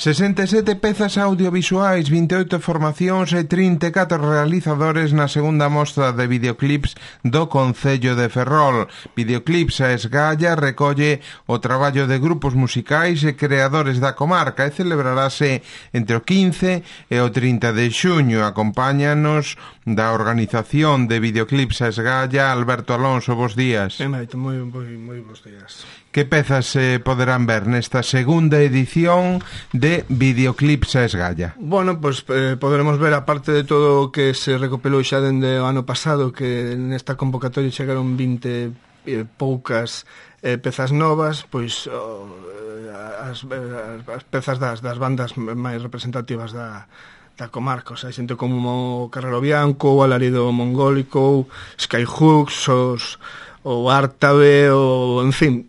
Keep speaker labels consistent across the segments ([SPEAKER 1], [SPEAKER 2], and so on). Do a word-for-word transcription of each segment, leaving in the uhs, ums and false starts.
[SPEAKER 1] sesenta e sete pezas audiovisuais, vinte e oito formacións e trinta e catro realizadores na segunda mostra de videoclips do Concello de Ferrol. Videoclips a esgalla recolle o traballo de grupos musicais e creadores da comarca e celebrarase entre o quince e o trinta de xuño. Acompáñanos da organización de Videoclips a esgalla Alberto Alonso. Bos días.
[SPEAKER 2] Sí, Maito, moi, moi, moi bos días.
[SPEAKER 1] Que pezas se eh, poderán ver nesta segunda edición de Videoclips a esgalla?
[SPEAKER 2] Bueno, pois pues, eh, poderemos ver, aparte de todo o que se recopilou xa dende o ano pasado, que nesta convocatoria chegaron vinte eh, poucas eh, pezas novas, pois oh, as, as pezas das, das bandas máis representativas da, da comarca, o sea, xente como o Carrero Bianco, o Alarido Mongólico, Skyhooks, os, o Ártabe, o, en fin,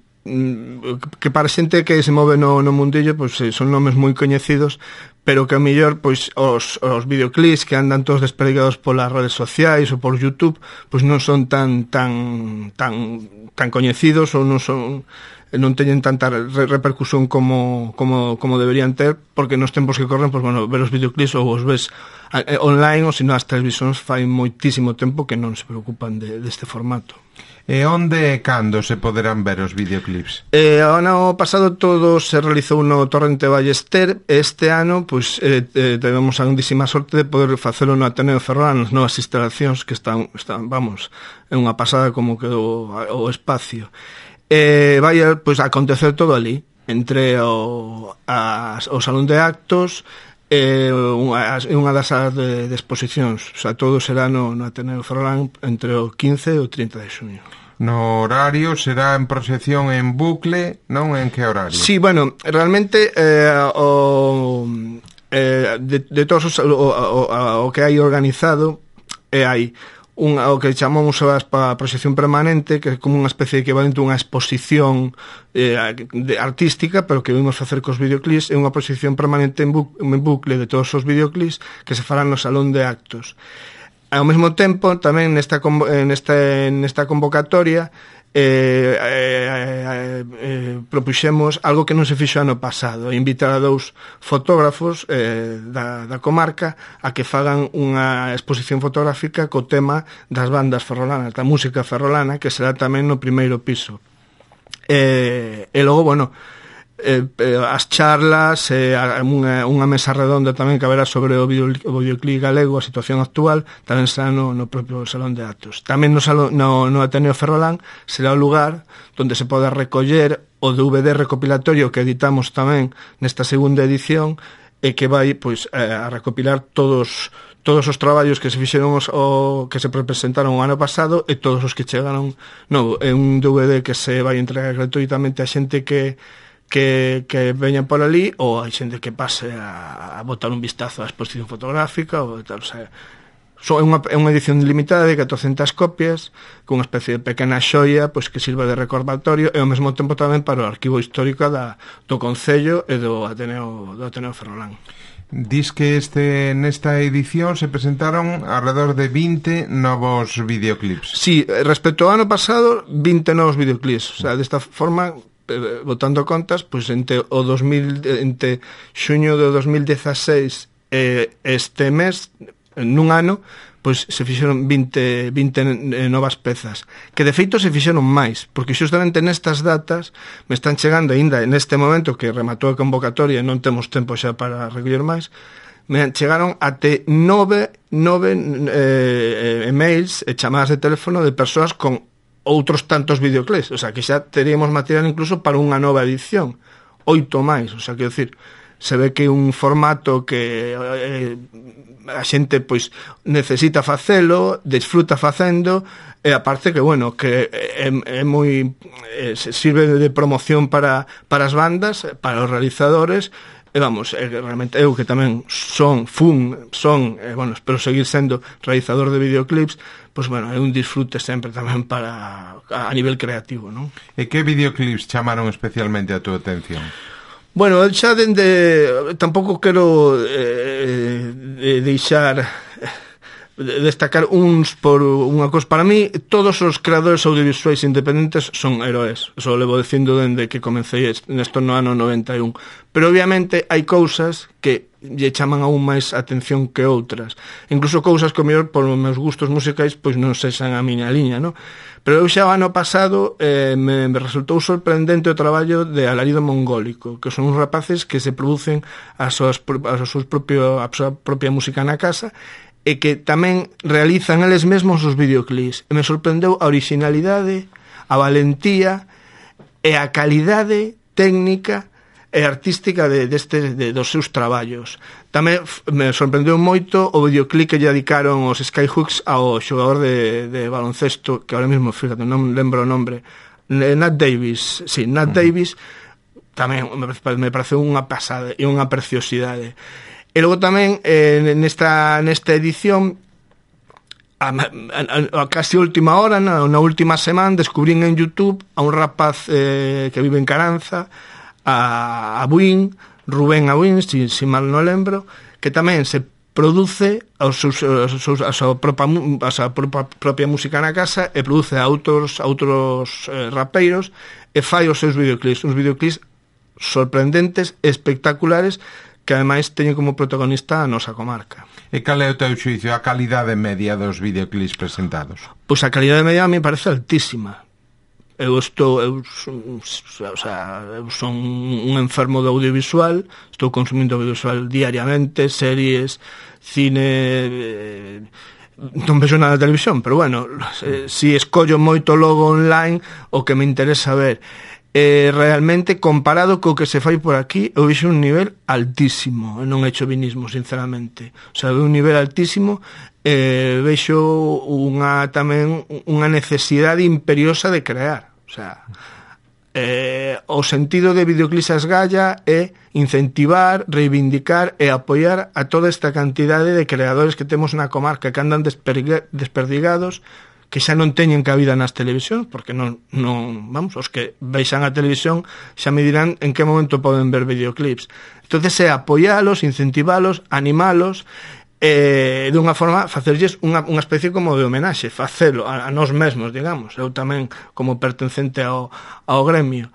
[SPEAKER 2] que para xente que se move no, no mundillo, pois son nomes moi coñecidos, pero que a mellor pois os, os videoclips que andan todos desperdigados polas redes sociais ou por YouTube, pois non son tan tan tan tan coñecidos ou non son non teñen tanta re- repercusión como, como, como deberían ter, porque nos tempos que corren, pois, bueno, ver os videoclips ou os ves eh, online, ou sino as televisións fai moitísimo tempo que non se preocupan de, deste formato.
[SPEAKER 1] E onde e cando se poderán ver os videoclips?
[SPEAKER 2] Eh, o ano pasado todo se realizou no Torrente Ballester. Este ano, pois, eh, eh, tivemos a grandísima sorte de poder facelo no Ateneo Ferrolán, nas novas instalacións que están, están, vamos, é unha pasada como quedou o espacio. Eh, vai pois, acontecer todo ali, entre o, as, o salón de actos e unha, unha das salas de, de exposicións. O sea, todo será no, no Ateneo Ferrolán entre o quince e o trinta de xuño.
[SPEAKER 1] No horario será en proxección en bucle, non? En que horario?
[SPEAKER 2] Sí, bueno, realmente eh, o, eh, de, de todos os, o, o, o que hai organizado eh, hai un, o que chamamos a proxección permanente, que é como unha especie de equivalente a unha exposición eh, de, artística, pero que vimos facer cos videoclips. É unha proxección permanente en, bu, en bucle de todos os videoclips que se farán no salón de actos. Ao mesmo tempo, tamén nesta, nesta, nesta convocatoria eh, eh, eh, propuxemos algo que non se fixo ano pasado, invitar a dous fotógrafos eh, da, da comarca a que fagan unha exposición fotográfica co tema das bandas ferrolanas, da música ferrolana, que será tamén no primeiro piso. Eh, e logo, bueno, Eh, eh, as charlas, eh, unha, unha mesa redonda tamén que haberá sobre o, video, o videoclip galego, a situación actual, tamén será no, no propio salón de actos. Tamén no, salón, no, no Ateneo Ferrolán será o lugar onde se pode recoller o D V D recopilatorio que editamos tamén nesta segunda edición e que vai pois, eh, a recopilar todos todos os traballos que se fixeron os, o, que se presentaron o ano pasado e todos os que chegaron novo. É un D V D que se vai entregar gratuitamente a xente que que, que veñan por ali, ou hai xente que pase a, a botar un vistazo á exposición fotográfica ou tal, o sea, so, é, unha, é unha edición limitada de catrocentas copias con unha especie de pequena xoia pois, que sirva de recordatorio e ao mesmo tempo tamén para o arquivo histórico da, do Concello e do Ateneo, do Ateneo Ferrolán.
[SPEAKER 1] Dis que este nesta edición se presentaron alrededor de vinte novos videoclips.
[SPEAKER 2] Sí, respecto ao ano pasado, vinte novos videoclips, o sea, desta forma, botando contas, pois entre o dos mil, entre xuño de dos mil dieciséis e este mes, nun ano, pois se fixeron vinte, vinte novas pezas, que de feito se fixeron máis, porque xustamente nestas datas me están chegando aínda neste momento que rematou a convocatoria e non temos tempo xa para recoller máis, me chegaron até nove, nove eh, emails e chamadas de teléfono de persoas con outros tantos videoclips, o sea, que xa teríamos material incluso para unha nova edición, oito máis, o sea, quero dicir, se ve que un formato que eh, a xente pois necesita facelo, desfruta facendo, e aparte que, bueno, que é, é moi eh, sirve de promoción para, para as bandas, para os realizadores. E vamos, é, realmente eu que tamén son, fun, son, eh, bueno, espero seguir sendo realizador de videoclips, pois, bueno, é un disfrute sempre tamén para a nivel creativo, non?
[SPEAKER 1] E que videoclips chamaron especialmente a túa atención?
[SPEAKER 2] Bueno, xa dende... Tampouco quero eh, deixar destacar uns por unha cousa. Para mí, todos os creadores audiovisuais independentes son heróis. Eso levo dicindo dende que comecei nesto no ano noventa e un. Pero obviamente hai cousas que lle chaman aún máis atención que outras. Incluso cousas que o mellor por os meus gustos musicais pois non sexan a miña liña, non? Pero eu xa o ano pasado eh, me, me resultou sorprendente o traballo de Alarido Mongólico, que son uns rapaces que se producen a, súas, a, súas propio, a súa propia música na casa e que tamén realizan eles mesmos os videoclips. E me sorprendeu a originalidade, a valentía e a calidade técnica e artística de, deste, de, dos seus traballos. Tamén me sorprendeu moito o videoclip que lle dedicaron os Skyhooks ao xogador de, de baloncesto, que ahora mesmo, fíjate, non lembro o nombre, Nat Davis, sí, Nat uh-huh. Davis, tamén me pareceu unha pasada e unha preciosidade. E logo tamén, eh, nesta, nesta edición, a, a, a casi última hora, na, na última semana, descubrín en YouTube a un rapaz eh, que vive en Caranza, a Abuín, Rubén Abuín, si, si mal non lembro, que tamén se produce aos seus, aos seus, a súa propia, a súa propia, propia música na casa e produce a outros, a outros eh, rapeiros e fai os seus videoclips, uns videoclips sorprendentes, espectaculares, que ademais teñen como protagonista a nosa comarca.
[SPEAKER 1] E cal é o teu xuicio, a calidade media dos videoclips presentados?
[SPEAKER 2] Pois a calidade media me parece altísima. Eu estou, eu son, o sea, eu son un enfermo do audiovisual, estou consumindo audiovisual diariamente, series, cine, eh, non vexo nada de televisión, pero bueno, eh, si escollo moito logo online, o que me interesa ver. Eh, realmente, comparado co que se fai por aquí, eu vexo un nivel altísimo, non he hecho vinismo, sinceramente. O sea, un nivel altísimo, eh, vexo unha tamén unha necesidade imperiosa de crear. O sea, eh, o sentido de Videoclips Esgalla é incentivar, reivindicar e apoiar a toda esta cantidade de creadores que temos na comarca, que andan desperdigados, que xa non teñen cabida nas televisións, porque non, non, vamos, os que veixan a televisión xa me dirán en que momento poden ver videoclips. Entonces é apoialos, incentivalos, animalos, eh, de unha forma facerlles unha, unha especie como de homenaxe, facelo a, a nós mesmos, digamos, eu tamén como pertencente ao, ao gremio.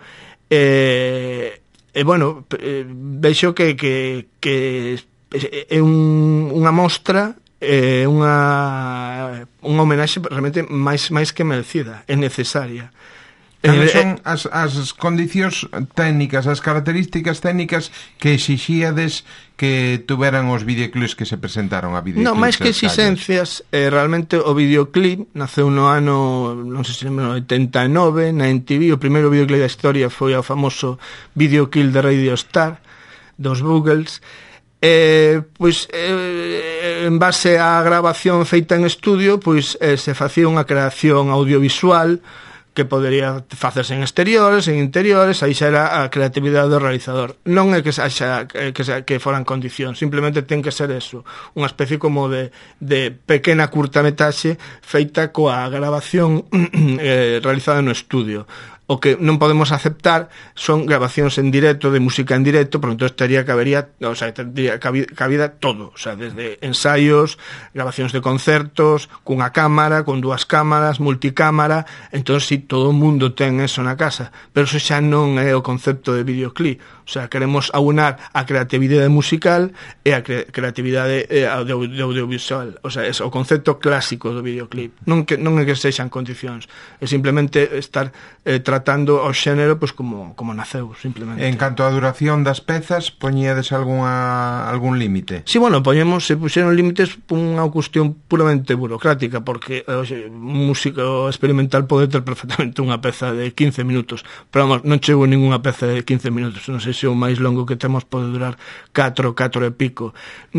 [SPEAKER 2] E, e bueno, eh, vexo que, que, que é un, unha mostra, é unha unha homenaxe realmente máis máis que merecida, é necesaria.
[SPEAKER 1] Cales son as, as condicións técnicas, as características técnicas que exixíades que tuveran os videoclips que se presentaron a videoclips?
[SPEAKER 2] Non, máis que exixencias, eh, realmente o videoclip naceu no ano, non sei se no oitenta e nove, na M T V. O primeiro videoclip da historia foi o famoso videoclip de Radio Star dos Buggles. Eh, pois eh, en base á grabación feita en estudio, pois eh, se facía unha creación audiovisual que podería facerse en exteriores, en interiores, aí xa era a creatividade do realizador. Non é que xa, que, que foran condicións, simplemente ten que ser eso, unha especie como de, de pequena curtametaxe feita coa grabación eh, realizada no estudio. O que non podemos aceptar son grabacións en directo, de música en directo, por entón estaría cabería, o sea, tendría cabida todo, o sea, desde ensaios, grabacións de concertos, cunha cámara, con dúas cámaras, multicámara. Entón, si, todo o mundo ten eso na casa, pero eso xa non é o concepto de videoclip. O sea, queremos aunar a creatividade musical e a cre creatividade eh, de, de audiovisual. O sea, é o concepto clásico do videoclip. Non, que, non é que sexan condicións, é simplemente estar eh, tratando o xénero pues, como, como naceu, simplemente.
[SPEAKER 1] En canto á duración das pezas, poñedes alguna, algún límite?
[SPEAKER 2] Sí, bueno, poñemos, se puxeron límites por unha cuestión puramente burocrática, porque oxe, un músico experimental pode ter perfectamente unha peza de quince minutos, pero vamos, non chego ninguna peza de quince minutos, non sei se o máis longo que temos pode durar catro, catro e pico.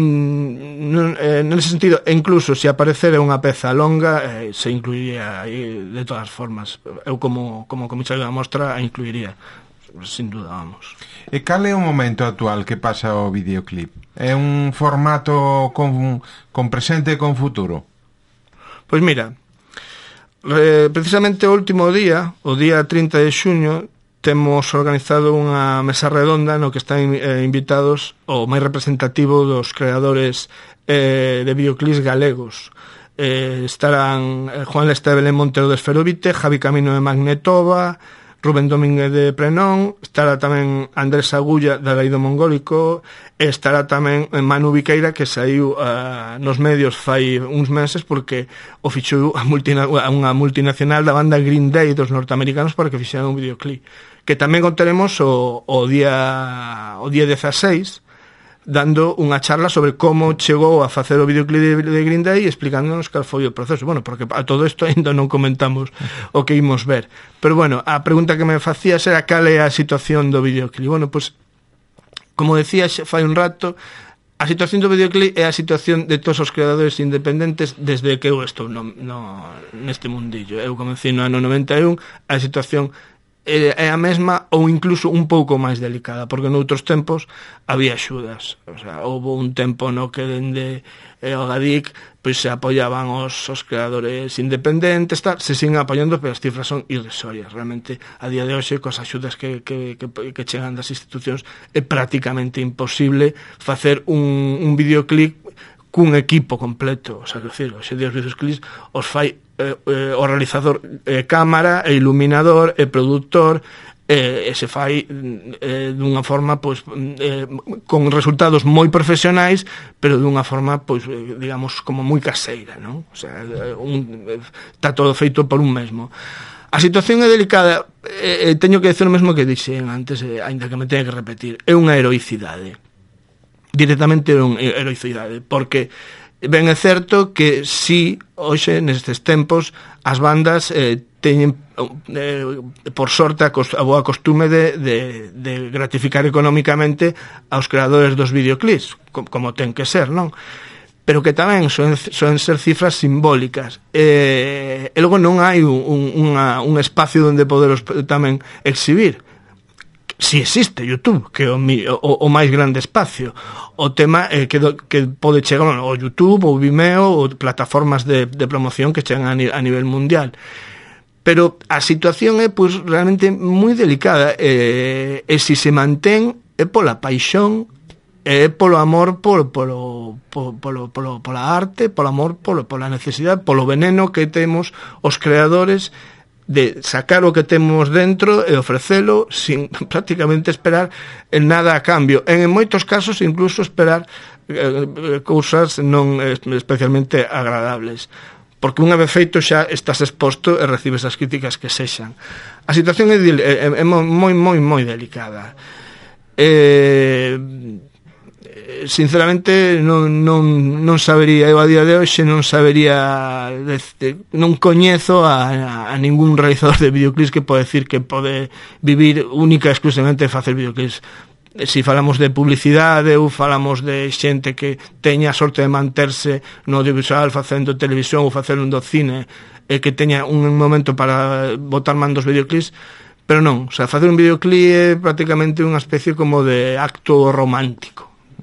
[SPEAKER 2] Mm, eh, nese sentido, incluso se aparecera unha peza longa, eh, se incluiría aí de todas formas. Eu como, como comisario da mostra a incluiría, sin duda, vamos.
[SPEAKER 1] E cal é o momento actual que pasa o videoclip? É un formato con, con presente e con futuro?
[SPEAKER 2] Pois mira, eh, precisamente o último día, o día trinta de xuño, temos organizado unha mesa redonda no que están eh, invitados o máis representativo dos creadores eh, de videoclips galegos. Eh, estarán Juan Leste de Belén Montero de Esferovite, Javi Camino de Magnetova, Rubén Domínguez de Prenón, estará tamén Andrés Agulla de Alaido Mongólico, e estará tamén Manu Viqueira, que saiu uh, nos medios fai uns meses porque o fichou a, multina, a unha multinacional da banda Green Day dos norteamericanos para que fixeran un videoclip, que tamén contaremos o, o día o día dezaseis, dando unha charla sobre como chegou a facer o videoclip de Green Day e explicándonos cal foi o proceso. Bueno, porque a todo isto ainda non comentamos o que imos ver. Pero bueno, a pregunta que me facías era cal é a situación do videoclip. Bueno, pois, como decía fai un rato, a situación do videoclip é a situación de todos os creadores independentes desde que eu estou no, no, neste mundillo. Eu comecei no ano noventa e un, a situación é a mesma ou incluso un pouco máis delicada, porque noutros tempos había axudas. O sea, houve un tempo no que dende eh, o Gadic pois se apoiaban os, os creadores independentes, tal, se siguen apoiando, pero as cifras son irrisorias. Realmente, a día de hoxe, cos axudas que, que, que, que chegan das institucións, é prácticamente imposible facer un, un videoclip cun equipo completo. O sea, que decir, hoxe día os videoclips os fai eh, eh, o realizador eh, cámara, e iluminador, e produtor, eh, e se fai eh, dunha forma pois, eh, con resultados moi profesionais, pero dunha forma pois, eh, digamos, como moi caseira, non? O sea, un, eh, está todo feito por un mesmo. A situación é delicada, eh, teño que decir o mesmo que dixen antes, eh, aínda que me teña que repetir, é unha heroicidade. Directamente é unha heroicidade, porque ben é certo que si hoxe nestes tempos as bandas eh, teñen eh, por sorte a, cost, a boa costume de, de, de gratificar económicamente aos creadores dos videoclips, como, como ten que ser, non? Pero que tamén son, son ser cifras simbólicas, eh, e logo non hai un, un, unha, un espacio onde poderos tamén exhibir. Si existe YouTube, que é o, o, o máis grande espacio. O tema é que, que pode chegar ao YouTube, ou Vimeo, ou plataformas de, de promoción que chegan a, a nivel mundial. Pero a situación é pois, realmente moi delicada, e, e se se mantén é pola paixón, é polo amor polo, polo, polo, polo, pola arte, polo amor polo, pola necesidade, polo veneno que temos os creadores de sacar o que temos dentro e ofrecelo sin prácticamente esperar en nada a cambio. En, en moitos casos incluso esperar eh, cousas non especialmente agradables. Porque unha vez feito xa estás exposto e recibes as críticas que sexan. A situación é, é, é moi, moi, moi delicada. Eh... sinceramente non, non, non sabería, eu a día de hoxe non sabería de, de, non coñezo a, a ningún realizador de videoclips que pode decir que pode vivir única e exclusivamente de facer videoclips. Si falamos de publicidade ou falamos de xente que teña a sorte de manterse no audiovisual facendo televisión ou facendo do cine e que teña un momento para botar man dos videoclips, pero non, o sea, facer un videoclip é prácticamente unha especie como de acto romántico.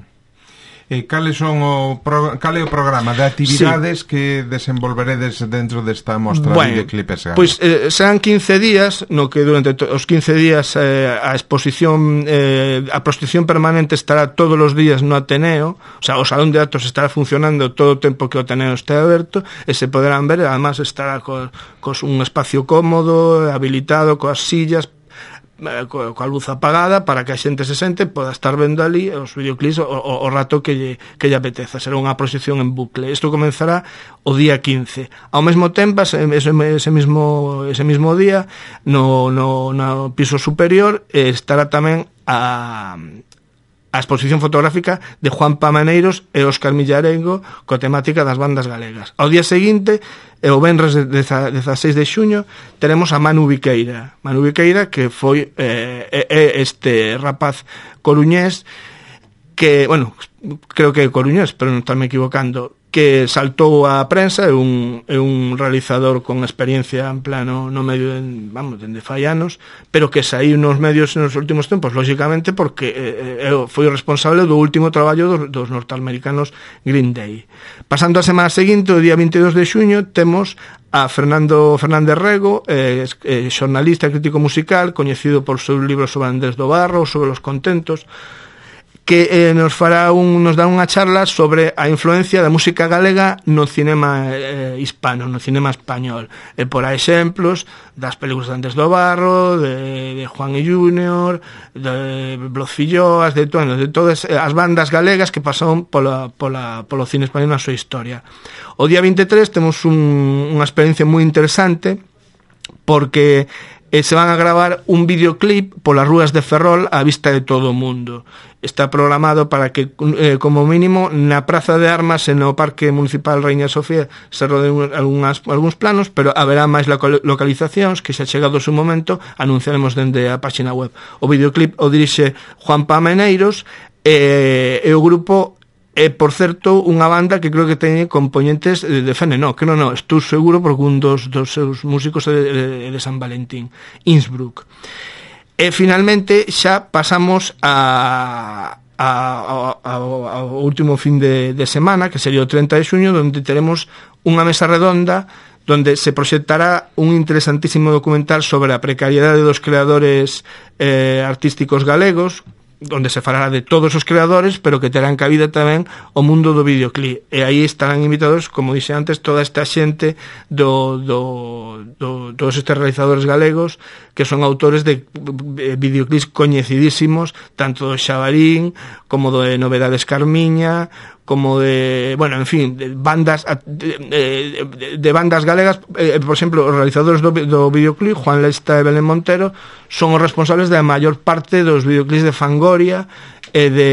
[SPEAKER 1] E cales son o pro, cal é o programa de actividades sí. que desenvolveredes dentro desta mostra
[SPEAKER 2] bueno,
[SPEAKER 1] de videoclip S G A?
[SPEAKER 2] Pois eh, serán quince días, no que durante to- os quince días eh, a exposición eh, a proxección permanente estará todos os días no Ateneo, o sea, o salón de actos estará funcionando todo o tempo que o Ateneo este aberto, e se poderán ver, además estará co, cos un espacio cómodo, habilitado, coas sillas, Co, coa luz apagada para que a xente se sente poda estar vendo ali os videoclips o, o, o rato que lle, que lle apeteza. Será unha proxección en bucle. Isto comenzará o día quince. Ao mesmo tempo, ese, ese, mismo, ese mismo día no, no, no piso superior estará tamén a a exposición fotográfica de Juan Pamaneiros e Óscar Millarengo coa temática das bandas galegas. Ao día seguinte, e o venres de dezaseis de xuño, teremos a Manu Viqueira. Manu Viqueira, que foi eh, eh, este rapaz coruñés que, bueno, creo que é coruñés, pero non estarme equivocando, que saltou á prensa, é un, é un realizador con experiencia en plano no medio, de, vamos, dende fai anos, pero que saíu nos medios nos últimos tempos, lógicamente, porque eh, foi o responsable do último traballo dos, dos norteamericanos Green Day. Pasando a semana seguinte, o día veintidós de xuño, temos a Fernando Fernández Rego, eh, eh, xornalista e crítico musical, coñecido por seus libros sobre Andrés do Barro, sobre Los Contentos, que eh, nos fará un, nos dá unha charla sobre a influencia da música galega no cinema eh, hispano, no cinema español. E por exemplos das películas de Andrés do Barro, de, de Juan y Junior, de Blos Filloas, de, bueno, de todas as bandas galegas que pasaron pola, pola, polo cine español na súa historia. O día veintitrés temos un, unha experiencia moi interesante, porque eh, se van a gravar un videoclip polas rúas de Ferrol á vista de todo o mundo. Está programado para que, eh, como mínimo, na Praza de Armas e no Parque Municipal Reina Sofía se rodeen algunhas, algúns planos, pero haberá máis localizacións que xa chegado o seu momento anunciaremos dende a página web. O videoclip o dirixe Juan Pameneiros e, e o grupo é, por certo, unha banda que creo que ten componentes de F N, no, que non, non, estou seguro porque un dos, dos seus músicos é de, de San Valentín, Innsbruck. E finalmente xa pasamos a, a, a, ao último fin de, de semana, que sería o treinta de xuño, onde teremos unha mesa redonda donde se proxectará un interesantísimo documental sobre a precariedade dos creadores eh, artísticos galegos, onde se falará de todos os creadores, pero que terán cabida tamén o mundo do videoclip. E aí estarán invitados, como dixe antes, toda esta xente do, do, do todos estes realizadores galegos que son autores de videoclips coñecidísimos, tanto do Xabarín como do de Novedades Carmiña, como de, bueno, en fin, de bandas de, de, de bandas galegas, eh, por exemplo, os realizadores do, do videoclip, Juan Lesta e Belén Montero, son os responsables da maior parte dos videoclips de Fangoria e de,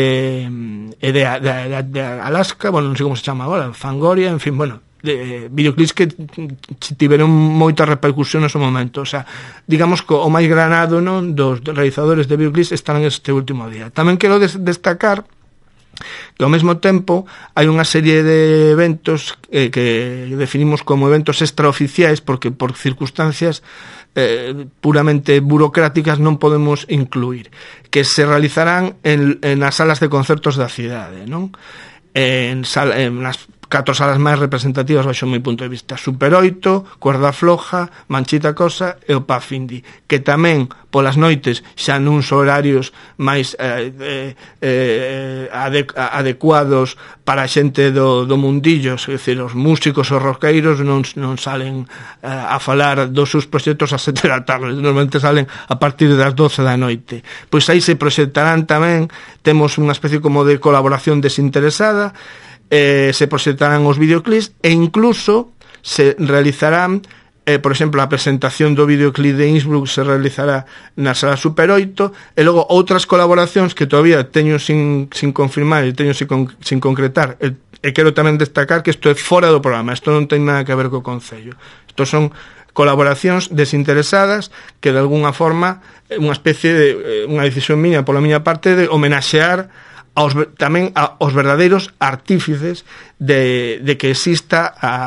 [SPEAKER 2] e de, de, de, de Alaska, bueno, non sei como se chama agora, Fangoria, en fin, bueno, de videoclips que tiveron moita repercusión no seu momento. O sea, digamos que o máis granado, non, dos realizadores de videoclips están este último día. Tamén quero des- destacar que ao mesmo tempo hai unha serie de eventos eh, que definimos como eventos extraoficiais porque por circunstancias eh, puramente burocráticas non podemos incluir, que se realizarán en, en as salas de concertos da cidade, non? En, sal, en nas catro salas máis representativas baixo o meu punto de vista: Super oito, Cuerda Floja, Manchita Cosa e o Pafindi, que tamén polas noites xa nuns horarios máis eh, eh, eh, ade, adecuados para a xente do, do mundillo, é dicir, os músicos, os roqueiros non, non salen eh, a falar dos seus proxectos a sete da tarde, normalmente salen a partir das doce da noite. Pois aí se proxectarán tamén, temos unha especie como de colaboración desinteresada, eh, se proxectarán os videoclips e incluso se realizarán, eh, por exemplo, a presentación do videoclip de Innsbruck se realizará na sala Super oito e logo outras colaboracións que todavía teño sin, sin confirmar e teño sin, con, sin concretar e, e quero tamén destacar que isto é fora do programa, isto non ten nada que ver co Concello, isto son colaboracións desinteresadas que de alguna forma unha especie de unha decisión miña pola miña parte de homenaxear aos, tamén aos verdadeiros artífices de, de que exista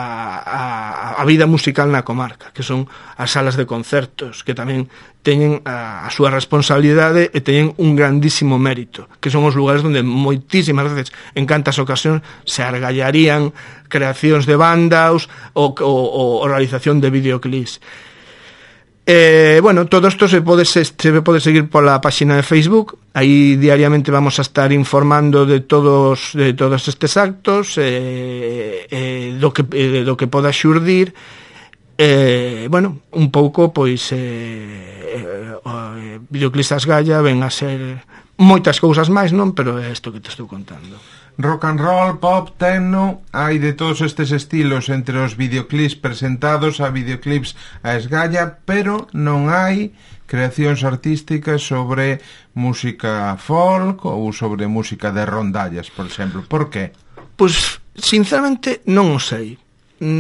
[SPEAKER 2] a, a, a vida musical na comarca, que son as salas de concertos, que tamén teñen a, a súa responsabilidade e teñen un grandísimo mérito, que son os lugares onde moitísimas veces, en cantas ocasións, se argallarían creacións de bandas ou, ou, ou realización de videoclips. Eh, bueno, todo isto se pode, se, se pode seguir pola página de Facebook. Aí diariamente vamos a estar informando de todos de todos estes actos, eh, eh, do que eh, do que poda xurdir. Eh, bueno, un pouco pois eh, eh, eh, Videoclips Asgalla ven a ser moitas cousas máis, non? Pero é isto que te estou contando.
[SPEAKER 1] Rock and roll, pop, techno, hai de todos estes estilos entre os videoclips presentados a videoclips a esgalla, pero non hai creacións artísticas sobre música folk ou sobre música de rondallas, por exemplo. Por qué?
[SPEAKER 2] Pois, sinceramente, non o sei. Mm,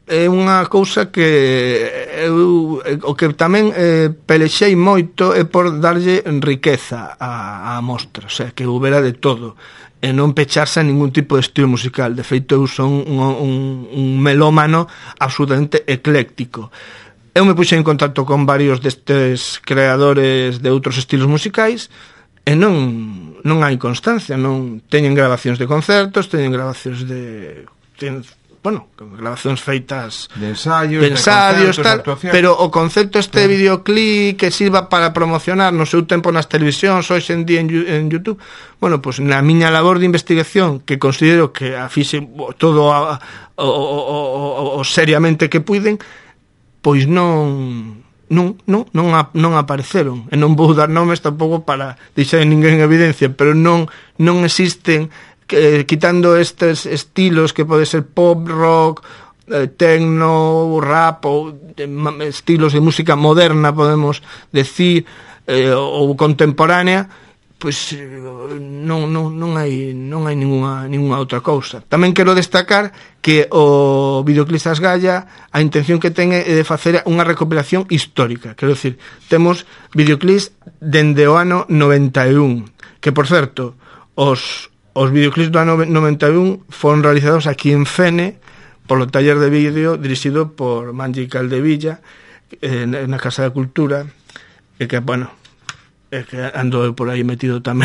[SPEAKER 2] é unha cousa que eu, o que tamén eh, pelexei moito é por darlle riqueza á, á mostra, o sea, que houbera de todo e non pecharse a ningún tipo de estilo musical. De feito, eu son un, un, un melómano absolutamente ecléctico. Eu me puxei en contacto con varios destes creadores de outros estilos musicais e non, non hai constancia, non teñen grabacións de concertos, teñen grabacións de... Ten, bueno, grabacións feitas
[SPEAKER 1] de ensayos,
[SPEAKER 2] de ensayos
[SPEAKER 1] de
[SPEAKER 2] tal, pero o concepto este sí. videoclip que sirva para promocionar no seu tempo nas televisións, hoxe en día en, en YouTube, bueno, pois pues, na miña labor de investigación, que considero que a fixe todo a, o, o, o, o seriamente que puiden, pois non non, non, non, a, non apareceron, e non vou dar nomes tampouco para deixar ninguén en evidencia, pero non, non existen que, quitando estes estilos que pode ser pop, rock, eh, techno, rap ou eh, estilos de música moderna, podemos decir, eh, ou contemporánea, pois non, non, non hai non hai ninguna, ninguna outra cousa. Tamén quero destacar que o videoclip das Galla, a intención que ten é de facer unha recopilación histórica, quero dicir, temos videoclips dende o ano noventa e un, que por certo, os Os videoclips do ano noventa e un foron realizados aquí en Fene polo taller de vídeo dirixido por Manji Caldevilla eh, na Casa da Cultura, e que, bueno, é que ando por aí metido tamén.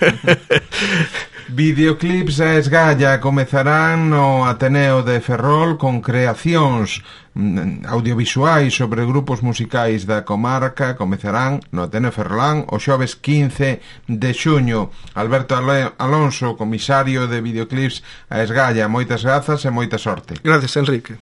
[SPEAKER 1] Videoclips a esgalla comezarán no Ateneo de Ferrol con creacións audiovisuais sobre grupos musicais da comarca. Comezarán no Ateneo Ferrolán o xoves quince de xuño. Alberto Alonso, comisario de Videoclips a esgalla, moitas grazas e moita sorte.
[SPEAKER 2] Gracias, Enrique.